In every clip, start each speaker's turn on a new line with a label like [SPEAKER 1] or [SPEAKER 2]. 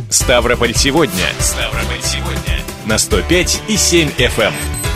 [SPEAKER 1] Ставрополь сегодня. Ставрополь сегодня. На 105,7 FM.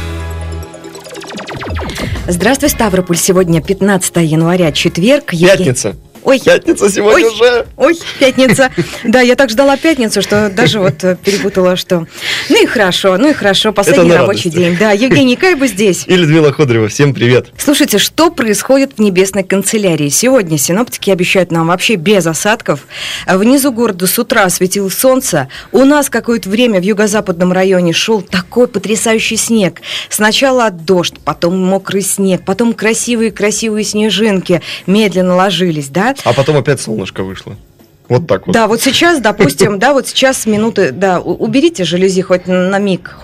[SPEAKER 2] Здравствуй, Ставрополь. Сегодня 15 января, четверг.
[SPEAKER 3] Пятница.
[SPEAKER 2] Ой,
[SPEAKER 3] пятница сегодня уже.
[SPEAKER 2] Ой, пятница. Да, я так ждала пятницу, что даже вот перепутала, что... Ну и хорошо, последний рабочий день. Да, Евгений Кайба здесь.
[SPEAKER 3] И Людмила Ходорева. Всем привет.
[SPEAKER 2] Слушайте, что происходит в небесной канцелярии? Сегодня синоптики обещают нам вообще без осадков. Внизу города с утра светило солнце. У нас какое-то время в юго-западном районе шел такой потрясающий снег. Сначала дождь, потом мокрый снег, потом красивые снежинки медленно ложились, да?
[SPEAKER 3] А потом опять солнышко вышло. Вот так вот.
[SPEAKER 2] Да, вот сейчас, допустим, с минуты, да, уберите жалюзи хоть на миг.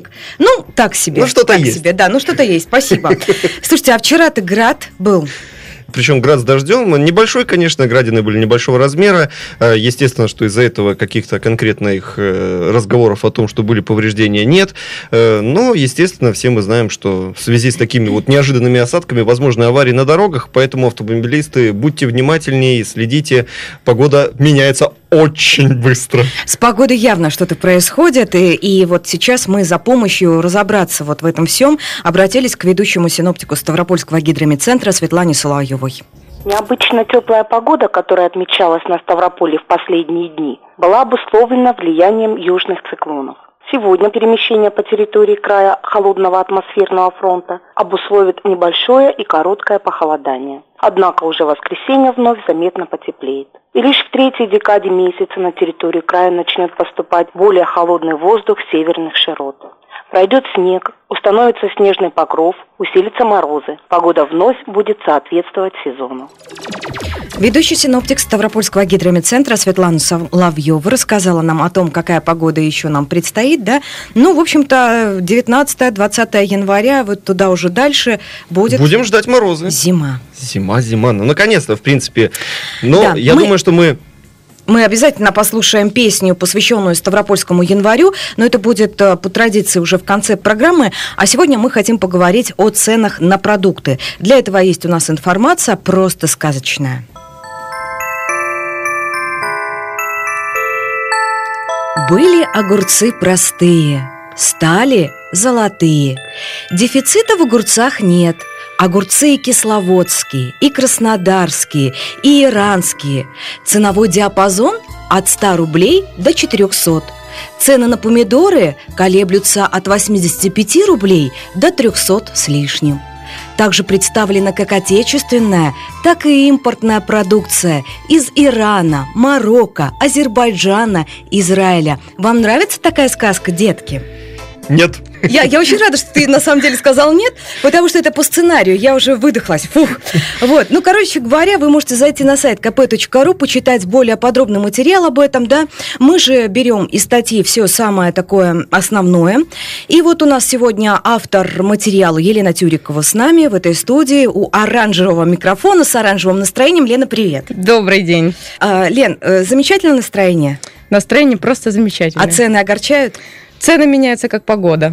[SPEAKER 2] Ну, так себе.
[SPEAKER 3] Ну, что-то
[SPEAKER 2] так
[SPEAKER 3] есть.
[SPEAKER 2] Себе, да, что-то есть, спасибо. Слушайте, а вчера-то град был.
[SPEAKER 3] Причем град с дождем. Небольшой, конечно, градины были небольшого размера. Естественно, что из-за этого каких-то конкретных разговоров о том, что были повреждения, нет. Но, естественно, все мы знаем, что в связи с такими вот неожиданными осадками возможны аварии на дорогах, поэтому автомобилисты, будьте внимательнее, следите. Погода меняется очень быстро.
[SPEAKER 2] С погодой явно что-то происходит, и вот сейчас мы за помощью разобраться вот в этом всем обратились к ведущему синоптику Ставропольского гидромедцентра Светлане Соловьевой.
[SPEAKER 4] Необычно теплая погода, которая отмечалась на Ставрополе в последние дни, была обусловлена влиянием южных циклонов. Сегодня перемещение по территории края холодного атмосферного фронта обусловит небольшое и короткое похолодание. Однако уже в воскресенье вновь заметно потеплеет. И лишь в третьей декаде месяца на территорию края начнет поступать более холодный воздух северных широт. Пройдет снег, установится снежный покров, усилятся морозы. Погода вновь будет соответствовать сезону.
[SPEAKER 2] Ведущий синоптик Ставропольского гидромедцентра Светлана Соловьева рассказала нам о том, какая погода еще нам предстоит, да? Ну, в общем-то, 19-20 января, вот туда уже дальше будет...
[SPEAKER 3] Будем ждать морозы.
[SPEAKER 2] Зима.
[SPEAKER 3] Ну, наконец-то, в принципе. Но да, я думаю, что
[SPEAKER 2] мы обязательно послушаем песню, посвященную Ставропольскому январю, но это будет по традиции уже в конце программы. А сегодня мы хотим поговорить о ценах на продукты. Для этого есть у нас информация просто сказочная. Были огурцы простые, стали золотые. Дефицита в огурцах нет. Огурцы и кисловодские, и краснодарские, и иранские. Ценовой диапазон от 100 рублей до 400. Цены на помидоры колеблются от 85 рублей до 300 с лишним. Также представлена как отечественная, так и импортная продукция из Ирана, Марокко, Азербайджана, Израиля. Вам нравится такая сказка, детки?
[SPEAKER 3] Нет.
[SPEAKER 2] Я очень рада, что ты на самом деле сказал нет, потому что это по сценарию, я уже выдохлась. Фух. Вот. Ну, короче говоря, вы можете зайти на сайт kp.ru, почитать более подробный материал об этом, да. Мы же берем из статьи все самое такое основное. И вот у нас сегодня автор материала Елена Тюрикова с нами в этой студии у оранжевого микрофона с оранжевым настроением. Лена, привет.
[SPEAKER 5] Добрый день.
[SPEAKER 2] Лен, замечательное настроение?
[SPEAKER 5] Настроение просто замечательное.
[SPEAKER 2] А цены огорчают?
[SPEAKER 5] Цены меняются, как погода.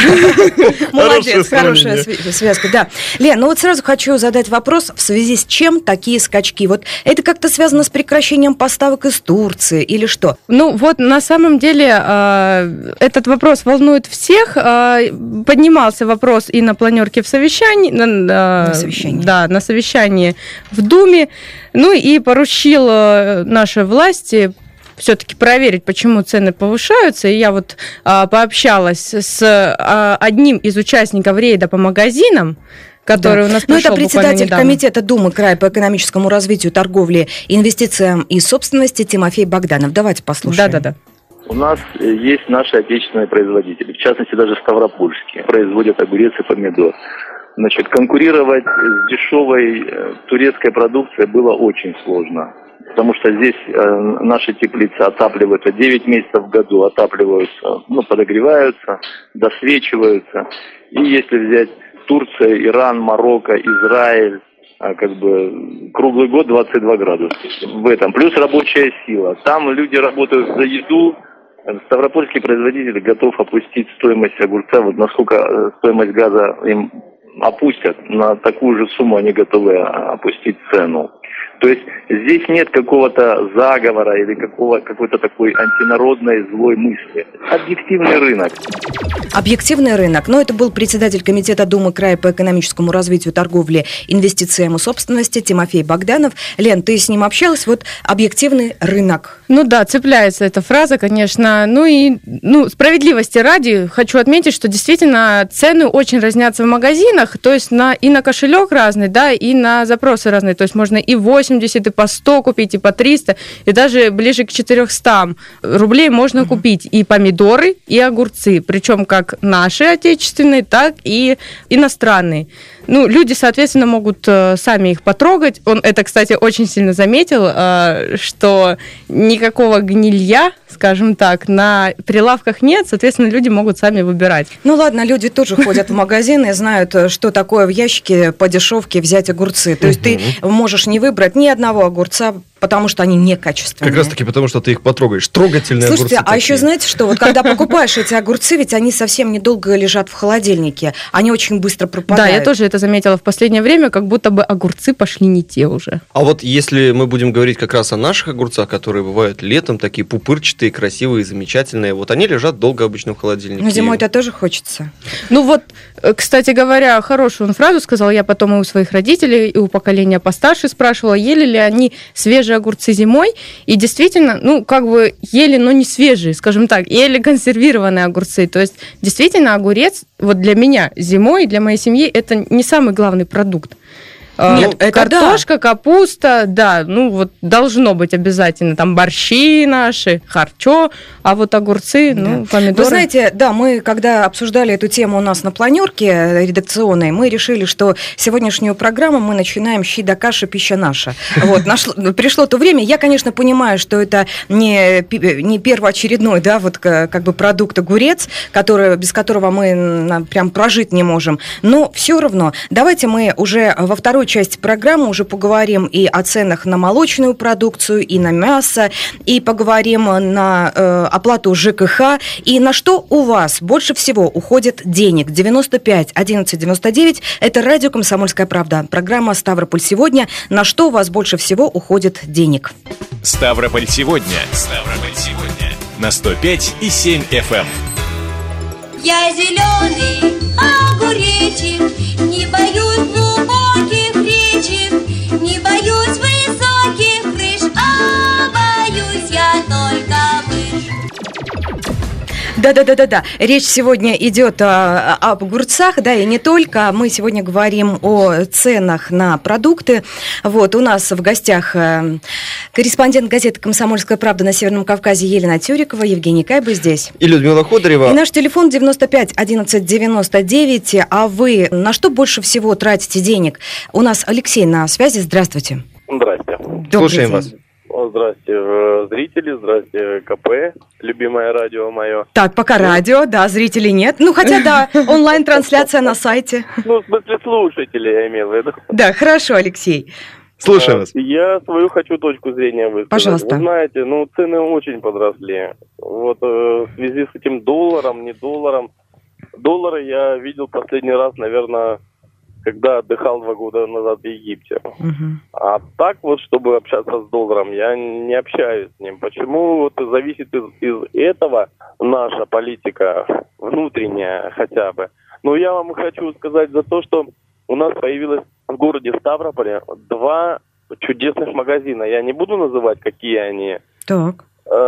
[SPEAKER 2] Молодец, хорошая связка, да. Лен, ну вот сразу хочу задать вопрос, в связи с чем такие скачки? Вот это как-то связано с прекращением поставок из Турции или что?
[SPEAKER 5] Ну вот на самом деле этот вопрос волнует всех. Поднимался вопрос и на планерке в совещании. На совещании. Да, на совещании в Думе. Ну и поручил наши власти все-таки проверить, почему цены повышаются. И я вот пообщалась с одним из участников рейда по магазинам, который у нас прошел буквально недавно. Ну, это председатель комитета Думы края по экономическому развитию, торговле, инвестициям и собственности Тимофей Богданов. Давайте послушаем. Да.
[SPEAKER 6] У нас есть наши отечественные производители, в частности даже ставропольские, производят огурец и помидор. Значит, конкурировать с дешевой турецкой продукцией было очень сложно. Потому что здесь наши теплицы отапливаются 9 месяцев в году, отапливаются, подогреваются, досвечиваются. И если взять Турция, Иран, Марокко, Израиль, круглый год 22 градуса в этом. Плюс рабочая сила. Там люди работают за еду. Ставропольский производитель готов опустить стоимость огурца, вот насколько стоимость газа им опустят, на такую же сумму они готовы опустить цену. То есть здесь нет какого-то заговора или какой-то такой антинародной злой мысли. Объективный рынок.
[SPEAKER 2] Объективный рынок. Но это был председатель комитета Думы края по экономическому развитию, торговле, инвестициям и собственности Тимофей Богданов. Лен, ты с ним общалась? Вот объективный рынок.
[SPEAKER 5] Ну да, цепляется эта фраза, конечно. Справедливости ради хочу отметить, что действительно цены очень разнятся в магазинах, то есть и на кошелек разный, да, и на запросы разные. То есть можно и 80, и по 100 купить, и по 300, и даже ближе к 400 рублей можно купить и помидоры, и огурцы. Причем как наши отечественные, так и иностранные. Люди, соответственно, могут сами их потрогать. Он это, кстати, очень сильно заметил, что никакого гнилья, скажем так, на прилавках нет, соответственно, люди могут сами выбирать.
[SPEAKER 2] Ладно, люди тоже ходят в магазины и знают, что такое в ящике по дешевке взять огурцы. То есть ты можешь не выбрать ни одного огурца, потому что они некачественные.
[SPEAKER 3] Как раз таки потому, что ты их потрогаешь. Трогательные огурцы.
[SPEAKER 2] Слушайте, а еще знаете что? Вот когда покупаешь эти огурцы, ведь они совсем недолго лежат в холодильнике. Они очень быстро пропадают.
[SPEAKER 5] Да, я тоже это заметила в последнее время, как будто бы огурцы пошли не те уже.
[SPEAKER 3] А вот если мы будем говорить как раз о наших огурцах, которые бывают летом, такие пупырчатые, красивые, замечательные, вот они лежат долго обычно в холодильнике.
[SPEAKER 2] Но зимой это тоже хочется.
[SPEAKER 5] Кстати говоря, хорошую он фразу сказал, я потом и у своих родителей, и у поколения постарше спрашивала, ели ли они свежие огурцы зимой, и действительно, ели, но не свежие, скажем так, ели консервированные огурцы. То есть, действительно, огурец вот для меня зимой, для моей семьи, это не самый главный продукт.
[SPEAKER 2] Нет, это
[SPEAKER 5] картошка, капуста, должно быть обязательно. Там борщи наши, харчо, а вот огурцы, помидоры.
[SPEAKER 2] Вы знаете, мы когда обсуждали эту тему у нас на планерке редакционной, мы решили, что сегодняшнюю программу мы начинаем «Щи да каша, пища наша». Пришло то время. Я, конечно, понимаю, что это не первоочередной, продукт огурец, без которого мы прям прожить не можем. Но все равно, давайте мы уже во второй части программы уже поговорим и о ценах на молочную продукцию, и на мясо, и поговорим на оплату ЖКХ, и на что у вас больше всего уходит денег. 95 11 99 – это радио «Комсомольская правда». Программа «Ставрополь сегодня». На что у вас больше всего уходит денег?
[SPEAKER 1] Ставрополь сегодня. Ставрополь сегодня. На 105,7 FM.
[SPEAKER 7] Я зеленый огуречек, не боюсь глубоких речек, не боюсь высоких крыш, а боюсь я только мышь.
[SPEAKER 2] Да. Речь сегодня идет об огурцах, и не только. Мы сегодня говорим о ценах на продукты. У нас в гостях корреспондент газеты «Комсомольская правда» на Северном Кавказе Елена Тюрикова, Евгений Кайба здесь.
[SPEAKER 3] И Людмила Ходорева.
[SPEAKER 2] И наш телефон 95 11 99. А вы на что больше всего тратите денег? У нас Алексей на связи. Здравствуйте.
[SPEAKER 8] Здрасте.
[SPEAKER 3] Слушаем вас.
[SPEAKER 8] Здрасте, зрители, здрасте, КП, любимое радио мое.
[SPEAKER 2] Так, пока радио, зрителей нет. Хотя онлайн-трансляция на сайте.
[SPEAKER 8] В смысле слушателей, я имел в виду.
[SPEAKER 2] Да, хорошо, Алексей.
[SPEAKER 3] Слушаем вас.
[SPEAKER 8] Я свою хочу точку зрения высказать.
[SPEAKER 2] Пожалуйста.
[SPEAKER 8] Вы знаете, цены очень подросли. В связи с этим долларом, не долларом. Доллары я видел последний раз, наверное, когда отдыхал 2 года назад в Египте. А так чтобы общаться с долларом, я не общаюсь с ним. Почему зависит из этого наша политика, внутренняя хотя бы. Я вам хочу сказать за то, что у нас появилось в городе Ставрополе 2 чудесных магазина. Я не буду называть, какие они.
[SPEAKER 2] Так.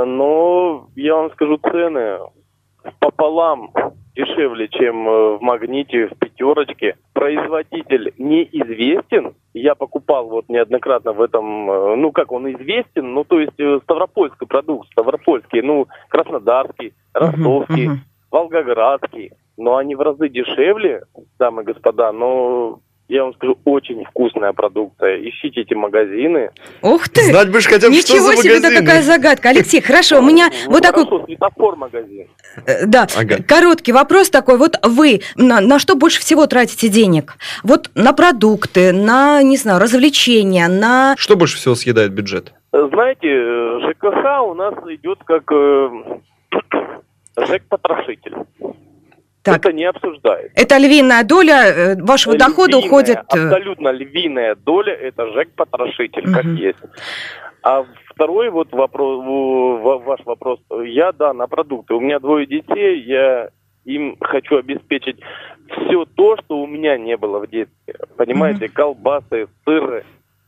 [SPEAKER 8] Но я вам скажу, цены пополам дешевле, чем в «Магните», в «Пятерочке». Производитель неизвестен. Я покупал неоднократно в этом, он известен, то есть ставропольский продукт, ставропольский, краснодарский, ростовский, волгоградский. Но они в разы дешевле, дамы и господа, но... Я вам скажу, очень вкусная продукция. Ищите эти магазины.
[SPEAKER 2] Ух ты!
[SPEAKER 3] Знать бы хотя бы, что за магазины.
[SPEAKER 2] Ничего себе, такая загадка. Алексей, хорошо, у меня такой...
[SPEAKER 8] Светофор-магазин.
[SPEAKER 2] Да, короткий вопрос такой. Вы на что больше всего тратите денег? На продукты, на, не знаю, развлечения, на...
[SPEAKER 3] Что больше всего съедает бюджет?
[SPEAKER 8] Знаете, ЖКХ у нас идет как ЖЭК-потрошитель.
[SPEAKER 2] Так.
[SPEAKER 8] Это не обсуждается.
[SPEAKER 2] Это львиная доля вашего дохода уходит...
[SPEAKER 8] Абсолютно львиная доля, это ЖЭК-потрошитель, как есть. А второй вот вопрос, ваш вопрос. Я, на продукты. У меня 2 детей, я им хочу обеспечить все то, что у меня не было в детстве. Понимаете, колбасы, сыры,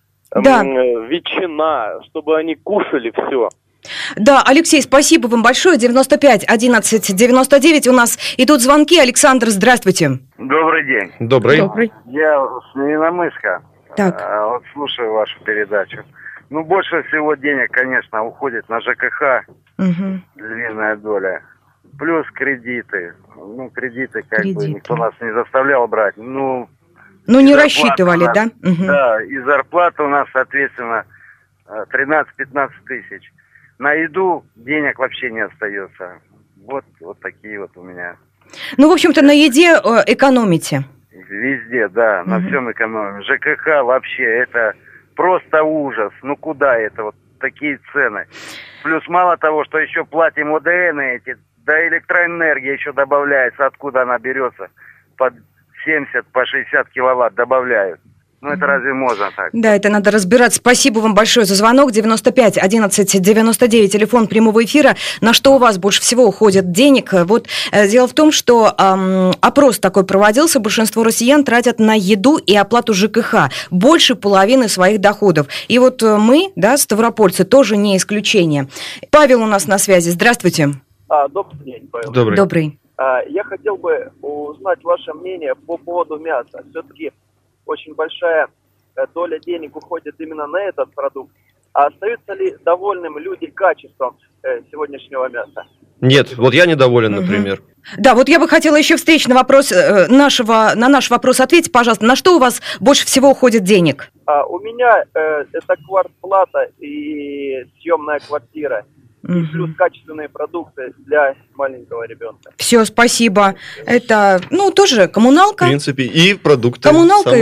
[SPEAKER 8] ветчина, чтобы они кушали все.
[SPEAKER 2] Да, Алексей, спасибо вам большое. 95 11 99. У нас идут звонки. Александр, здравствуйте.
[SPEAKER 9] Добрый день.
[SPEAKER 2] Добрый.
[SPEAKER 9] Я с Невинномысска.
[SPEAKER 2] Так.
[SPEAKER 9] Вот слушаю вашу передачу. Ну, больше всего денег, конечно, уходит на ЖКХ. Львиная доля. Плюс кредиты. Ну, кредиты бы никто нас не заставлял брать. Ну,
[SPEAKER 2] не рассчитывали, нас, да?
[SPEAKER 9] Да, и зарплата у нас, соответственно, 13-15 тысяч. На еду денег вообще не остается. Вот такие вот у меня. Ну, в общем-то, на еде экономите. Везде, да, на всем экономим. ЖКХ вообще, это просто ужас. Ну, куда это? Вот такие цены. Плюс мало того, что еще платим ОДН эти, да электроэнергия еще добавляется. Откуда она берется? Под 70, по 60 киловатт добавляют. Ну, это разве можно так? Да, это надо разбираться. Спасибо вам большое за звонок. 95 11 99, телефон прямого эфира. На что у вас больше всего уходит денег? Вот дело в том, что опрос такой проводился. Большинство россиян тратят на еду и оплату ЖКХ больше половины своих доходов. И вот мы, ставропольцы, тоже не исключение. Павел у нас на связи. Здравствуйте.
[SPEAKER 10] Добрый день, Павел.
[SPEAKER 2] Добрый.
[SPEAKER 10] Я хотел бы узнать ваше мнение по поводу мяса. Все-таки очень большая доля денег уходит именно на этот продукт. А остаются ли довольными люди качеством сегодняшнего мяса?
[SPEAKER 3] Нет, вот я недоволен, например.
[SPEAKER 2] Да, вот я бы хотела еще встречный вопрос на наш вопрос ответить, пожалуйста. На что у вас больше всего уходит денег?
[SPEAKER 10] У меня это квартплата и съемная квартира. И плюс качественные продукты для маленького ребенка.
[SPEAKER 2] Все, спасибо. Это, тоже коммуналка.
[SPEAKER 3] В принципе, и продукты.
[SPEAKER 2] Коммуналка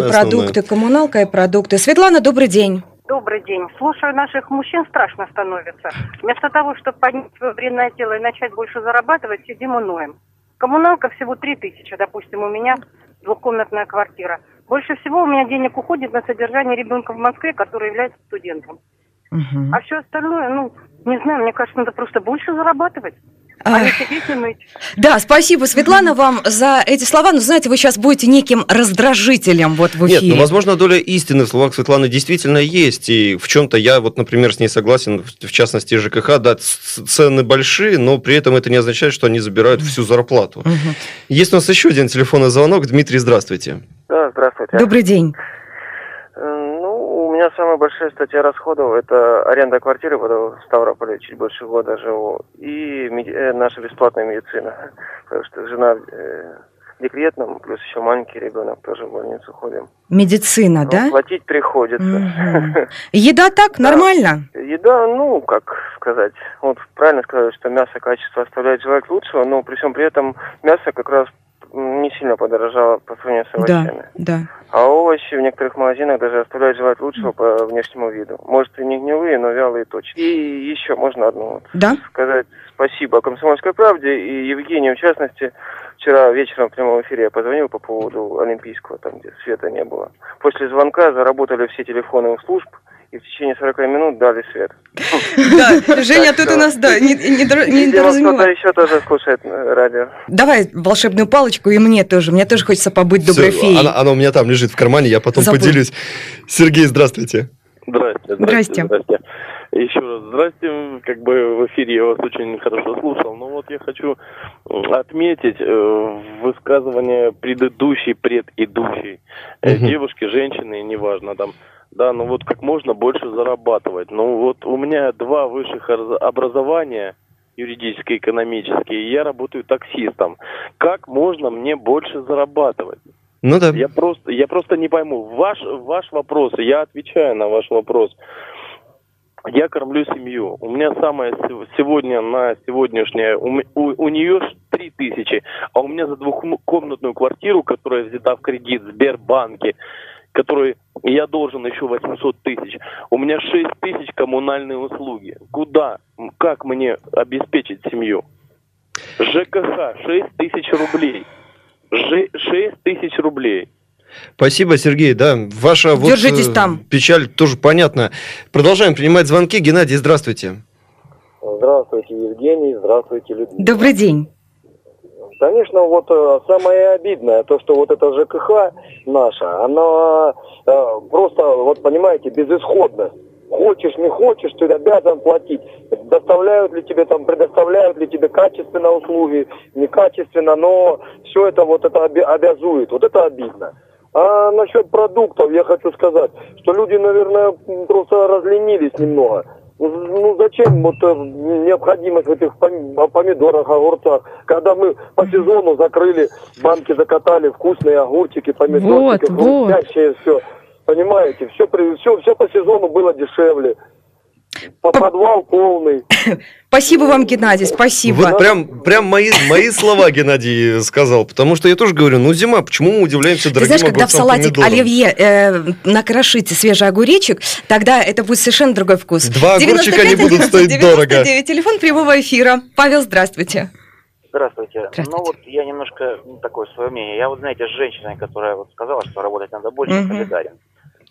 [SPEAKER 2] и продукты. Светлана, добрый день.
[SPEAKER 11] Добрый день. Слушаю наших мужчин, страшно становится. Вместо того, чтобы поднять свое вредное тело и начать больше зарабатывать, сидим и ноем. Коммуналка всего 3000, допустим, у меня двухкомнатная квартира. Больше всего у меня денег уходит на содержание ребенка в Москве, который является студентом. А все остальное, не знаю, мне кажется, надо просто больше зарабатывать. Не сидеть и ныть.
[SPEAKER 2] Да, спасибо, Светлана, вам за эти слова. Но, знаете, вы сейчас будете неким раздражителем в эфире.
[SPEAKER 3] Нет, возможно, доля истины в словах Светланы действительно есть. И в чем-то я, например, с ней согласен, в частности, ЖКХ, да, цены большие, но при этом это не означает, что они забирают всю зарплату. Есть у нас еще один телефонный звонок. Дмитрий, здравствуйте.
[SPEAKER 12] Да, здравствуйте.
[SPEAKER 2] Добрый день.
[SPEAKER 12] У меня самая большая статья расходов – это аренда квартиры в Ставрополе, чуть больше года живу, и наша бесплатная медицина. Потому что жена в декретном, плюс еще маленький ребенок, тоже в больницу ходим.
[SPEAKER 2] Медицина, да?
[SPEAKER 12] Платить приходится.
[SPEAKER 2] Еда так, нормально?
[SPEAKER 12] Еда, как сказать, правильно сказать, что мясо качество оставляет желать лучшего, но при всем при этом мясо как раз не сильно подорожало по сравнению с овощами.
[SPEAKER 2] Да.
[SPEAKER 12] А овощи в некоторых магазинах даже оставляют желать лучшего по внешнему виду. Может, и не гнилые, но вялые точно. И еще можно одно сказать спасибо «Комсомольской правде» и Евгению, в частности. Вчера вечером в прямом эфире я позвонил по поводу Олимпийского, там, где света не было. После звонка заработали все телефоны у служб, и в течение 40 минут дали свет.
[SPEAKER 2] Да, Женя, тут у нас, недоразумевание.
[SPEAKER 12] Кто-то еще тоже слушает радио.
[SPEAKER 2] Давай волшебную палочку и мне тоже. Мне тоже хочется побыть доброй феей.
[SPEAKER 3] Она у меня там лежит в кармане, я потом поделюсь. Сергей, здравствуйте.
[SPEAKER 8] Здрасте. Еще раз здрасте. В эфире я вас очень хорошо слушал. Но я хочу отметить высказывание предыдущей девушки, женщины, неважно там. Да, как можно больше зарабатывать. У меня 2 высших образования, юридические, экономические, и я работаю таксистом. Как можно мне больше зарабатывать?
[SPEAKER 3] Да.
[SPEAKER 8] Я просто не пойму. Ваш вопрос, я отвечаю на ваш вопрос. Я кормлю семью. У меня самое сегодня на сегодняшнее, у нее 3000, а у меня за двухкомнатную квартиру, которая взята в кредит в Сбербанке, который я должен еще 800 тысяч. У меня 6 тысяч коммунальные услуги. Как мне обеспечить семью? ЖКХ 6 тысяч рублей. 6 тысяч рублей.
[SPEAKER 3] Спасибо, Сергей. Да, ваша
[SPEAKER 2] Держитесь там.
[SPEAKER 3] Печаль тоже понятна. Продолжаем принимать звонки. Геннадий, здравствуйте.
[SPEAKER 13] Здравствуйте, Евгений. Здравствуйте, Людмила.
[SPEAKER 2] Добрый день.
[SPEAKER 13] Конечно, самое обидное, то, что это ЖКХ наша, она просто, понимаете, безысходна. Хочешь, не хочешь, ты обязан платить. Предоставляют ли тебе качественно услуги, некачественно, но все это обязует. Это обидно. А насчет продуктов я хочу сказать, что люди, наверное, просто разленились немного. Зачем необходимость в этих помидорах, огурцах, когда мы по сезону закрыли, банки закатали, вкусные огурчики, помидорчики, хрустящие, все. Понимаете, все по сезону было дешевле. Подвал полный.
[SPEAKER 2] Спасибо вам, Геннадий, спасибо.
[SPEAKER 3] Прям мои слова Геннадий сказал, потому что я тоже говорю, зима, почему мы удивляемся дорогим огурцам,
[SPEAKER 2] когда в салатик
[SPEAKER 3] помидорам?
[SPEAKER 2] Оливье накрошите свежий огуречек, тогда это будет совершенно другой вкус.
[SPEAKER 3] 2 огурчика не будут стоить дорого.
[SPEAKER 2] Телефон прямого эфира. Павел, здравствуйте.
[SPEAKER 14] Здравствуйте. Я немножко такое свое мнение. Я знаете, с женщиной, которая сказала, что работать надо больше, солидарен.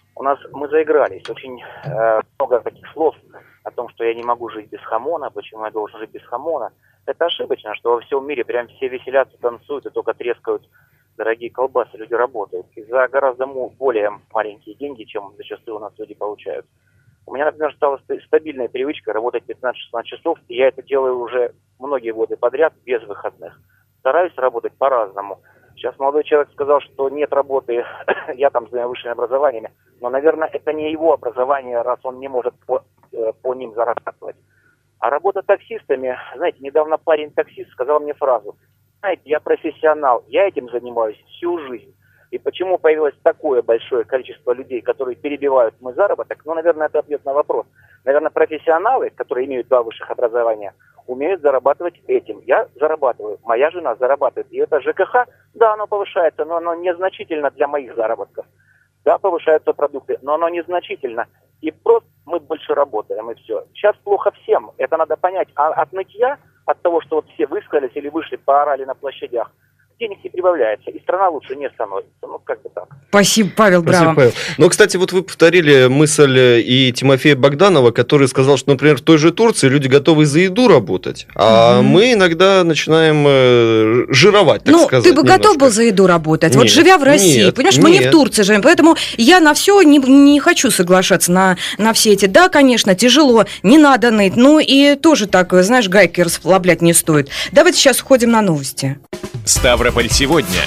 [SPEAKER 14] Мы заигрались. Очень много таких слов о том, что я не могу жить без хамона, почему я должен жить без хамона. Это ошибочно, что во всем мире прям все веселятся, танцуют и только трескают дорогие колбасы. Люди работают. И за гораздо более маленькие деньги, чем зачастую у нас люди получают. У меня, например, стала стабильная привычка работать 15-16 часов, и я это делаю уже многие годы подряд, без выходных. Стараюсь работать по-разному. Сейчас молодой человек сказал, что нет работы, я там с двумя высшими образованиями, но, наверное, это не его образование, раз он не может по ним зарабатывать. А работа таксистами, знаете, недавно парень-таксист сказал мне фразу: знаете, я профессионал, я этим занимаюсь всю жизнь. И почему появилось такое большое количество людей, которые перебивают мой заработок? Наверное, это ответ на вопрос. Наверное, профессионалы, которые имеют 2 высших образования, умеют зарабатывать этим. Я зарабатываю, моя жена зарабатывает. И это ЖКХ, да, оно повышается, но оно незначительно для моих заработков. Да, повышаются продукты, но оно незначительно. И просто мы больше работаем, и все. Сейчас плохо всем, это надо понять. А от нытья, от того, что все высказались или вышли, поорали на площадях, денег не прибавляется, и страна лучше не становится. Как бы так.
[SPEAKER 2] Спасибо, Павел, браво.
[SPEAKER 3] Павел. Но, кстати, вы повторили мысль и Тимофея Богданова, который сказал, что, например, в той же Турции люди готовы за еду работать, а мы иногда начинаем жировать, так сказать.
[SPEAKER 2] Ты бы готов был за еду работать,
[SPEAKER 3] нет,
[SPEAKER 2] живя в России, понимаешь, мы не в Турции живем, поэтому я на все не хочу соглашаться, на все эти. Да, конечно, тяжело, не надо ныть, и тоже так, знаешь, гайки расслаблять не стоит. Давайте сейчас уходим на новости.
[SPEAKER 1] Ставрополь сегодня.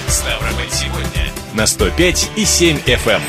[SPEAKER 1] На 105,7 FM.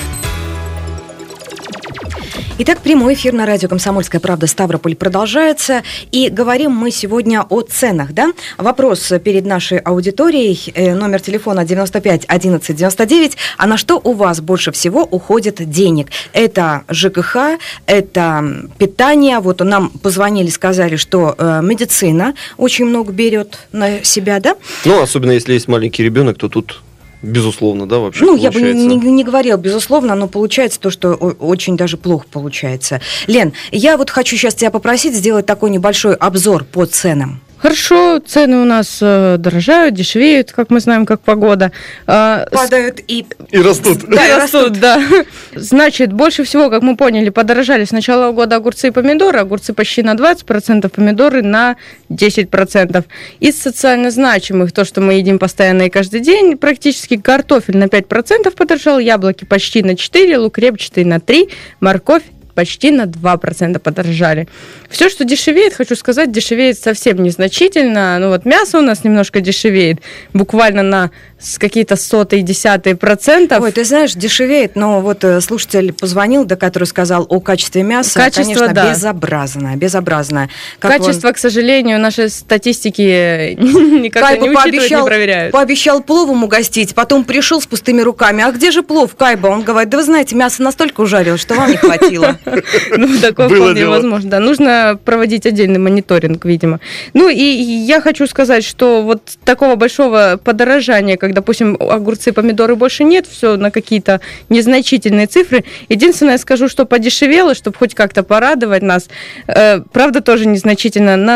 [SPEAKER 2] Итак, прямой эфир на радио «Комсомольская правда» Ставрополь продолжается. И говорим мы сегодня о ценах, да? Вопрос перед нашей аудиторией. Номер телефона 95 11 99. А на что у вас больше всего уходит денег? Это ЖКХ, это питание. Нам позвонили, сказали, что медицина очень много берет на себя, да?
[SPEAKER 3] Особенно если есть маленький ребенок, то тут... Безусловно, да, вообще
[SPEAKER 2] я бы не говорила безусловно, но получается то, что очень даже плохо получается. Лен, я хочу сейчас тебя попросить сделать такой небольшой обзор по ценам.
[SPEAKER 5] Хорошо, цены у нас дорожают, дешевеют, как мы знаем, как погода.
[SPEAKER 2] Падают и
[SPEAKER 3] растут.
[SPEAKER 5] Да, и растут, да. Значит, больше всего, как мы поняли, подорожали с начала года огурцы и помидоры. Огурцы почти на 20%, помидоры на 10%. Из социально значимых, то, что мы едим постоянно и каждый день, практически картофель на 5% подорожал, яблоки почти на 4%, лук репчатый на 3%, морковь почти на 2% подорожали. Все, что дешевеет, хочу сказать, дешевеет совсем незначительно. Мясо у нас немножко дешевеет, буквально на какие-то 0,1%.
[SPEAKER 2] Ой, ты знаешь, дешевеет, но слушатель позвонил, который сказал о качестве мяса.
[SPEAKER 5] Качество,
[SPEAKER 2] конечно, безобразное.
[SPEAKER 5] Качество, к сожалению, нашей статистики никак не учитывают, не проверяют.
[SPEAKER 2] Пообещал пловом угостить, потом пришел с пустыми руками. А где же плов, Кайба? Он говорит, да вы знаете, мясо настолько ужарилось, что вам не хватило.
[SPEAKER 5] Такое вполне возможно. Нужно нужно проводить отдельный мониторинг, видимо. Ну, и я хочу сказать, что вот такого большого подорожания, как, допустим, огурцы, помидоры больше нет, все на какие-то незначительные цифры. Единственное, скажу, что подешевело, чтобы хоть как-то порадовать нас. Правда, тоже незначительно, на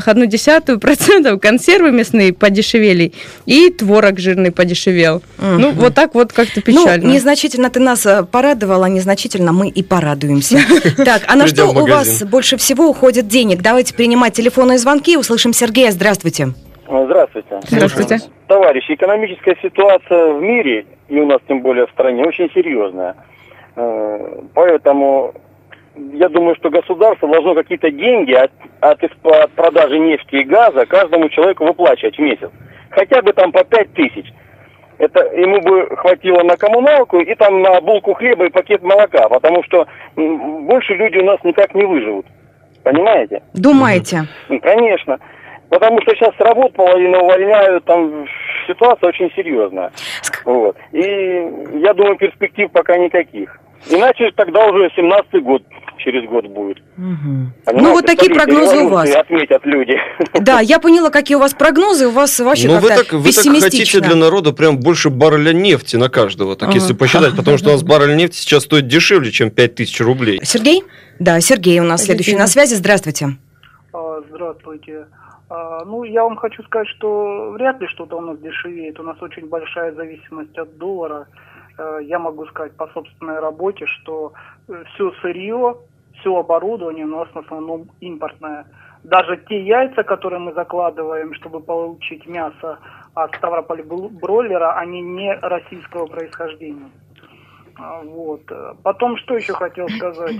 [SPEAKER 5] 0,1%. Консервы мясные подешевели, и творог жирный подешевел. Ну, вот так вот как-то печально.
[SPEAKER 2] Ну, незначительно ты нас порадовала, незначительно мы и порадуемся. Так, а на что у вас больше всего уходит денег? Давайте принимать телефонные звонки. Услышим Сергея. Здравствуйте.
[SPEAKER 15] Здравствуйте.
[SPEAKER 5] Здравствуйте.
[SPEAKER 15] Товарищи, экономическая ситуация в мире, и у нас тем более в стране, очень серьезная. Поэтому я думаю, что государство должно какие-то деньги от продажи нефти и газа каждому человеку выплачивать в месяц. Хотя бы там по 5 тысяч. Это ему бы хватило на коммуналку и там на булку хлеба и пакет молока, потому что больше люди у нас никак не выживут. Понимаете?
[SPEAKER 2] Думаете?
[SPEAKER 15] Конечно. Потому что сейчас с работ половину увольняют, там ситуация очень серьезная. Вот. И я думаю, перспектив пока никаких. Иначе тогда уже 17-й год, через год будет.
[SPEAKER 2] Ну, вот такие прогнозы у вас.
[SPEAKER 15] Отметят люди.
[SPEAKER 2] Да, я поняла, какие у вас прогнозы. У вас вообще как-то пессимистично.
[SPEAKER 3] Вы так хотите для народа прям больше барреля нефти на каждого, так если посчитать, потому что у нас баррель нефти сейчас стоит дешевле, чем 5000 рублей.
[SPEAKER 2] Сергей? Да, Сергей у нас следующий на связи. Здравствуйте.
[SPEAKER 16] Здравствуйте. Ну, я вам хочу сказать, что вряд ли что-то у нас дешевеет. У нас очень большая зависимость от доллара. Я могу сказать по собственной работе, что все сырье, все оборудование у нас в основном импортное. Даже те яйца, которые мы закладываем, чтобы получить мясо от Ставрополь-бройлера, они не российского происхождения. Вот. Потом, что еще хотел сказать?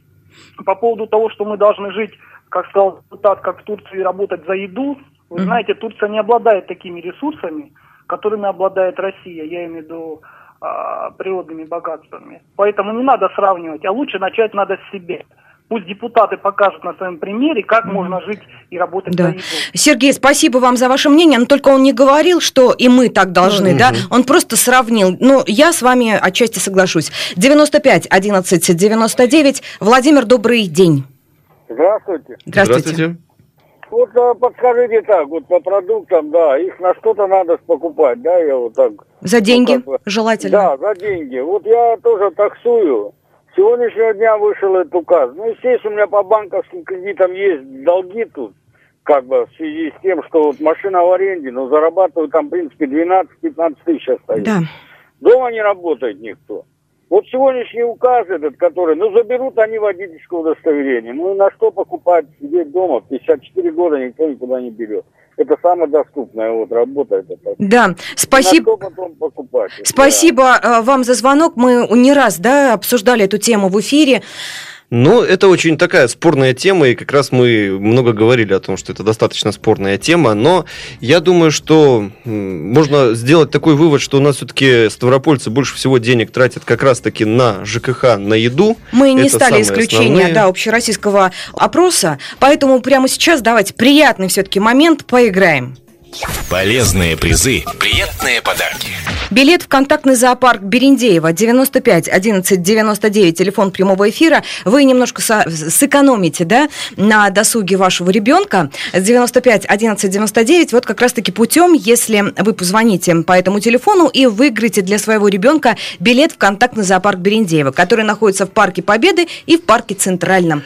[SPEAKER 16] По поводу того, что мы должны жить, как сказал депутат, как в Турции, работать за еду. Вы знаете, Турция не обладает такими ресурсами, которыми обладает Россия. Я имею в виду природными богатствами. Поэтому не надо сравнивать, а лучше начать надо с себя. Пусть депутаты покажут на своем примере, как можно жить и работать за еду.
[SPEAKER 2] Сергей, спасибо вам за ваше мнение, но только он не говорил, что и мы так должны, да? Он просто сравнил. Ну, я с вами отчасти соглашусь. 95 11 99. Владимир, добрый день.
[SPEAKER 17] Здравствуйте.
[SPEAKER 2] Здравствуйте.
[SPEAKER 17] Вот подскажите так, вот по продуктам, да, их на что-то надо покупать, да, я вот так.
[SPEAKER 2] За деньги, желательно.
[SPEAKER 17] Да, за деньги. Вот я тоже таксую. С сегодняшнего дня вышел этот указ. Ну, естественно, у меня по банковским кредитам есть долги тут, как бы в связи с тем, что вот машина в аренде, но зарабатываю там, в принципе, 12-15 тысяч остается.
[SPEAKER 2] Да.
[SPEAKER 17] Дома не работает никто. Вот сегодняшний указ этот, который, ну, заберут они водительское удостоверение. Ну, и на что покупать сидеть дома? В 54 года никто никуда не берет. Это самая доступная вот работа. Это
[SPEAKER 2] да, спасибо.
[SPEAKER 17] На что потом покупать?
[SPEAKER 2] Спасибо вам за звонок. Мы не раз, да, обсуждали эту тему в эфире.
[SPEAKER 3] Ну, это очень такая спорная тема, и как раз мы много говорили о том, что это достаточно спорная тема, но я думаю, что можно сделать такой вывод, что у нас все-таки ставропольцы больше всего денег тратят как раз-таки на ЖКХ, на еду.
[SPEAKER 2] Мы не стали исключением, да, общероссийского опроса, поэтому прямо сейчас давайте приятный все-таки момент, поиграем.
[SPEAKER 1] Полезные призы, приятные подарки.
[SPEAKER 2] Билет в контактный зоопарк Берендеева 95 11 99, телефон прямого эфира. Вы немножко сэкономите, да, на досуге вашего ребенка. 95 11 99, вот как раз-таки путем, если вы позвоните по этому телефону и выиграете для своего ребенка билет в контактный зоопарк Берендеева, который находится в Парке Победы и в Парке Центральном.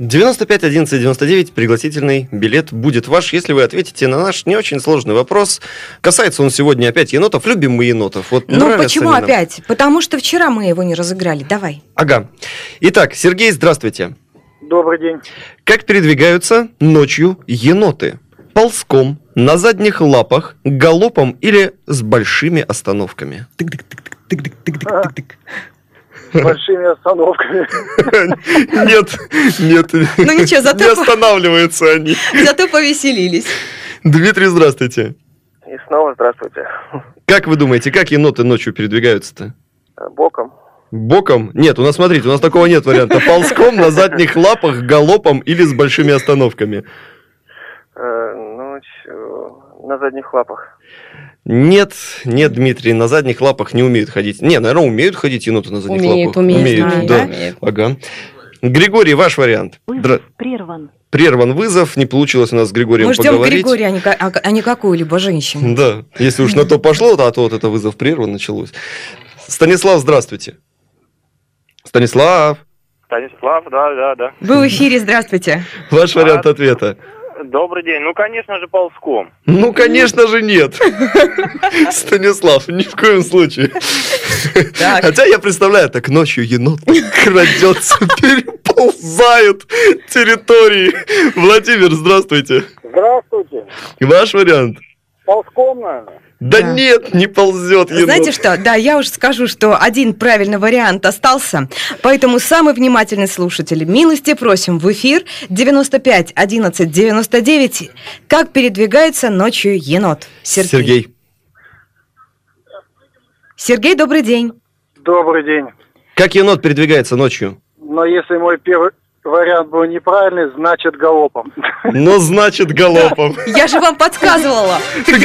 [SPEAKER 3] 95 11 99, пригласительный билет будет ваш, если вы ответите на наш не очень сложный вопрос. Касается он сегодня опять енотов. Любим мы енотов. Вот
[SPEAKER 2] ну почему опять? Потому что вчера мы его не разыграли. Давай.
[SPEAKER 3] Ага. Итак, Сергей, здравствуйте.
[SPEAKER 17] Добрый день.
[SPEAKER 3] Как передвигаются ночью еноты? Ползком, на задних лапах, галопом или с большими остановками?
[SPEAKER 17] С большими остановками.
[SPEAKER 3] Нет.
[SPEAKER 2] Ну ничего, зато
[SPEAKER 3] не останавливаются они.
[SPEAKER 2] Зато повеселились.
[SPEAKER 3] Дмитрий, здравствуйте.
[SPEAKER 12] И снова здравствуйте.
[SPEAKER 3] Как вы думаете, как еноты ночью передвигаются-то?
[SPEAKER 12] Боком.
[SPEAKER 3] Боком? Нет, у нас, смотрите, у нас такого нет варианта. Ползком, на задних лапах, галопом или с большими остановками?
[SPEAKER 12] На задних лапах.
[SPEAKER 3] Нет, Дмитрий, на задних лапах не умеют ходить. Не, наверное, умеют ходить еноты на задних лапах.
[SPEAKER 2] Умеют,
[SPEAKER 3] да. Ага. Григорий, ваш вариант.
[SPEAKER 18] Прерван.
[SPEAKER 3] прерван вызов, не получилось у нас с Григорием
[SPEAKER 2] поговорить. Мы ждем
[SPEAKER 3] Григория,
[SPEAKER 2] а не какую-либо женщину.
[SPEAKER 3] Да, если уж на то пошло, а то вот это вызов прерван началось. Станислав, здравствуйте. Станислав,
[SPEAKER 12] да.
[SPEAKER 2] Вы в эфире, здравствуйте.
[SPEAKER 3] Ваш вариант ответа.
[SPEAKER 12] Добрый день. Ну, конечно же, ползком.
[SPEAKER 3] Ну, конечно же, нет. Станислав, ни в коем случае. Хотя я представляю, так ночью енот крадется, переползают территории. Владимир, здравствуйте.
[SPEAKER 17] Здравствуйте.
[SPEAKER 3] Ваш вариант?
[SPEAKER 17] Ползком, наверное.
[SPEAKER 3] Да нет, не ползет енот.
[SPEAKER 2] Знаете что, да, я уже скажу, что один правильный вариант остался, поэтому самый внимательный слушатель, милости просим в эфир 95 11 99. Как передвигается ночью енот? Сергей, добрый день.
[SPEAKER 17] Добрый день.
[SPEAKER 3] Как енот передвигается ночью?
[SPEAKER 17] Но если мой первый вариант был неправильный, значит галопом.
[SPEAKER 3] Ну, значит галопом.
[SPEAKER 2] Я же вам подсказывала.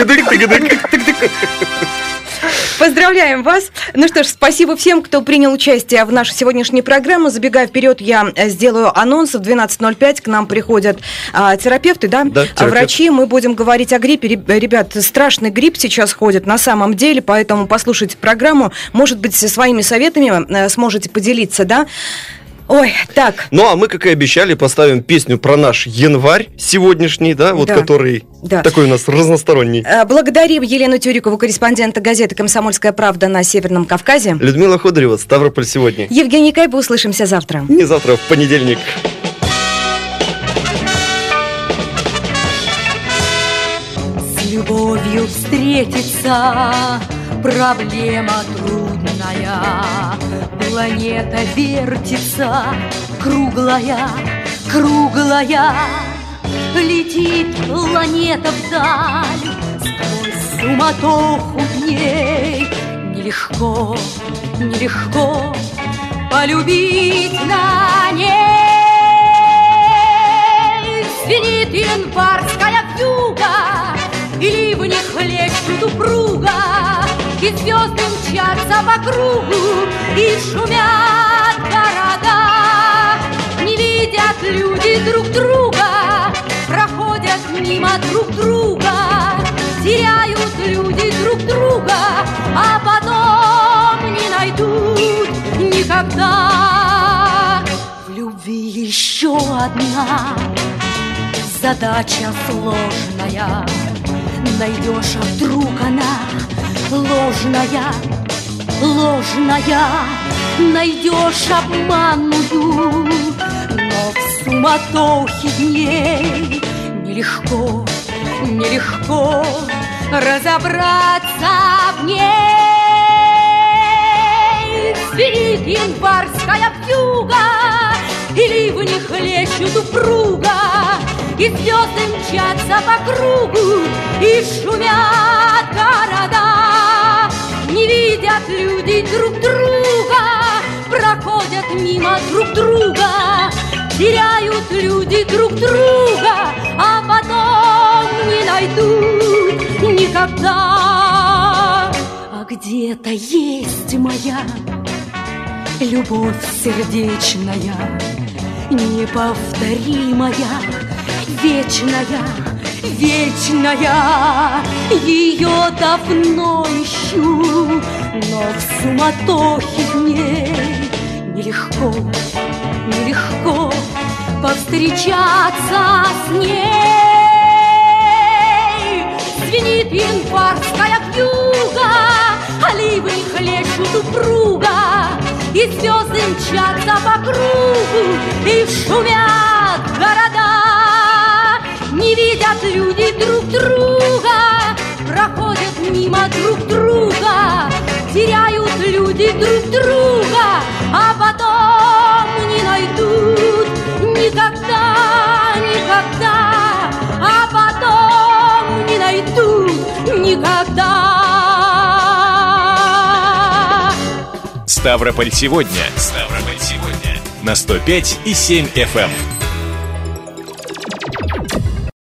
[SPEAKER 2] Поздравляем вас. Ну что ж, спасибо всем, кто принял участие в нашей сегодняшней программе. Забегая вперед, я сделаю анонс. В 12:05 к нам приходят терапевты, да? Да, врачи. Мы будем говорить о гриппе. Ребят, страшный грипп сейчас ходит на самом деле, поэтому послушайте программу. Может быть, своими советами сможете поделиться, да? Ой, так.
[SPEAKER 3] Ну, а мы, как и обещали, поставим песню про наш январь сегодняшний, да, вот который такой у нас разносторонний.
[SPEAKER 2] Благодарим Елену Тюрикову, корреспондента газеты «Комсомольская правда» на Северном Кавказе.
[SPEAKER 3] Людмила Ходорева, Ставрополь сегодня.
[SPEAKER 2] Евгений Кайба, услышимся завтра.
[SPEAKER 3] Не завтра, в понедельник.
[SPEAKER 7] С любовью встретиться проблема трудная. Планета вертится, круглая, круглая. Летит планета вдаль, сквозь суматоху дней. Нелегко, нелегко полюбить на ней. Звенит январская вьюга, и ливни хлещут упруга, и звезды мчатся по кругу, и шумят города. Не видят люди друг друга, проходят мимо друг друга, теряют люди друг друга, а потом не найдут никогда. В любви еще одна задача сложная. Найдешь, а вдруг она ложная, ложная. Найдешь обманную, но в суматохе дней нелегко, нелегко разобраться в ней. Звенит январская вьюга, и ливни хлещут упруга, и звезды мчатся по кругу, и шумят города. Не видят люди друг друга, проходят мимо друг друга, теряют люди друг друга, а потом не найдут никогда. А где-то есть моя любовь сердечная, неповторимая, вечная, вечная. Ее давно ищу, но в суматохе дней нелегко, нелегко повстречаться с ней. Звенит январская вьюга, а ливни хлещут упруга, и звезды мчатся по кругу, и шумят города. Не видят люди друг друга, проходят мимо друг друга, теряют люди друг друга, а потом не найдут никогда, никогда, а потом не найдут никогда.
[SPEAKER 1] Ставрополь сегодня. Ставрополь сегодня. На 105,7 FM.